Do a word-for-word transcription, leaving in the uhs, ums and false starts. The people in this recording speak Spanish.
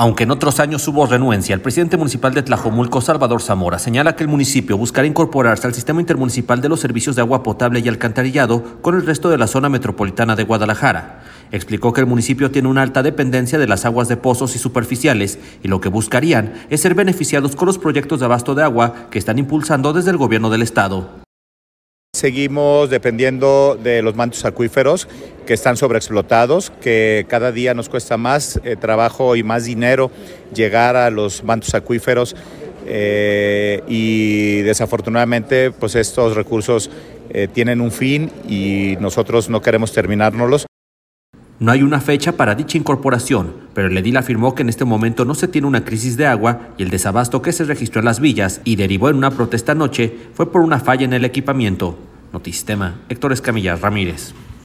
Aunque en otros años hubo renuencia, el presidente municipal de Tlajomulco, Salvador Zamora, señala que el municipio buscará incorporarse al sistema intermunicipal de los servicios de agua potable y alcantarillado con el resto de la zona metropolitana de Guadalajara. Explicó que el municipio tiene una alta dependencia de las aguas de pozos y superficiales y lo que buscarían es ser beneficiados con los proyectos de abasto de agua que están impulsando desde el gobierno del estado. Seguimos dependiendo de los mantos acuíferos que están sobreexplotados, que cada día nos cuesta más eh, trabajo y más dinero llegar a los mantos acuíferos eh, y desafortunadamente pues estos recursos eh, tienen un fin y nosotros no queremos terminárnoslos. No hay una fecha para dicha incorporación, pero el edil afirmó que en este momento no se tiene una crisis de agua y el desabasto que se registró en las villas y derivó en una protesta anoche fue por una falla en el equipamiento. Notisistema, Héctor Escamilla Ramírez.